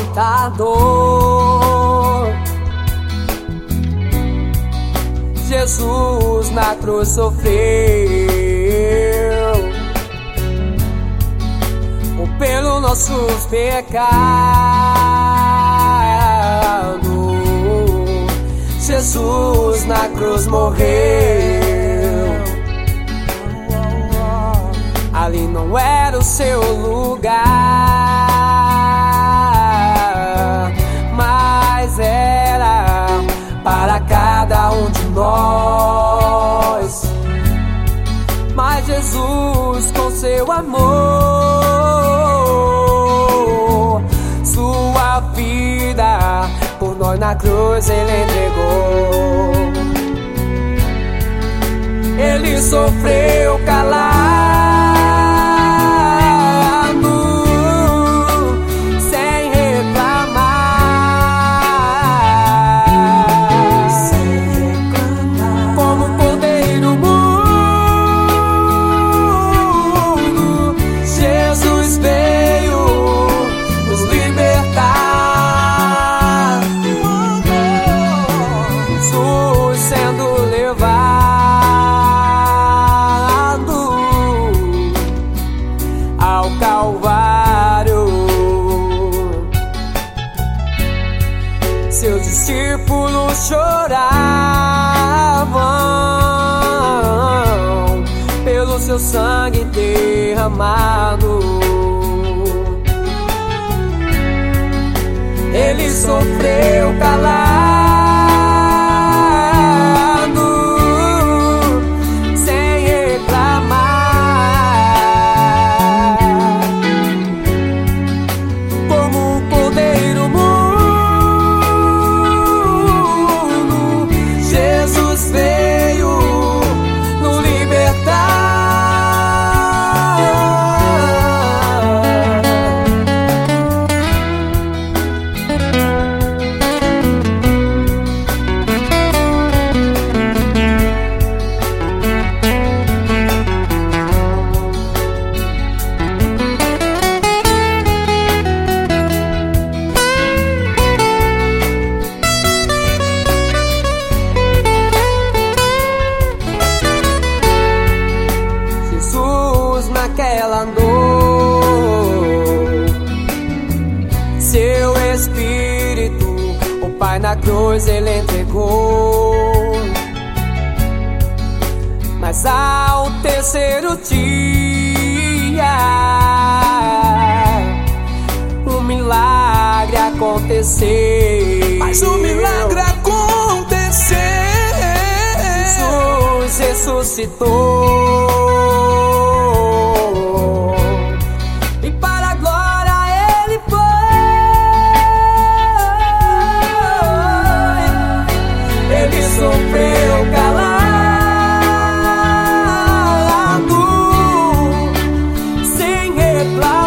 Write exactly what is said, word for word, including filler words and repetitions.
muita dor. Jesus na cruz sofreu pelos nossos pecados. Jesus na cruz morreu. Ali não era o seu lugar, mas era para cada um de nós. Mas Jesus, com seu amor, sua vida por nós na cruz Ele entregou. Ele sofreu calado, sem reclamar, sem reclamar. Como um cordeiro mudo, Jesus veio nos libertar. Jesus sendo levado ao Calvário. Seus discípulos choravam pelo seu sangue derramado. Ele sofreu calado, sem reclamar, como um cordeiro mudo. Jesus veio nos libertar. Naquela dor, seu espírito, o Pai na cruz Ele entregou. Mas ao terceiro dia, um milagre aconteceu. Mas o milagre aconteceu. Jesus ressuscitou. Sofreu calado, sem reclamar.